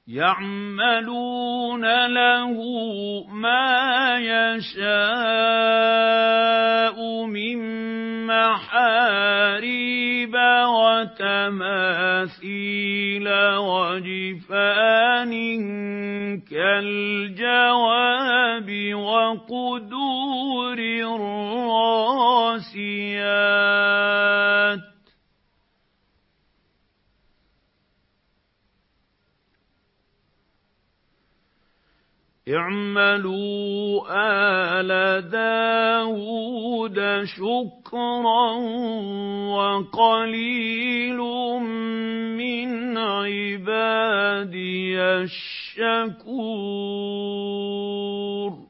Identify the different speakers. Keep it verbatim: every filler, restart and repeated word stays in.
Speaker 1: يَعْمَلُونَ لَهُ مَا يَشَاءُ مِن مَّحَارِيبَ وَتَمَاثِيلَ وَجِفَانٍ كَالْجَوَابِ وَقُدُورٍ رَّاسِيَاتٍ ۚ اعْمَلُوا آلَ دَاوُودَ شُكْرًا وَقَلِيلٌ مِّنْ عِبَادِيَ الشَّكُورُ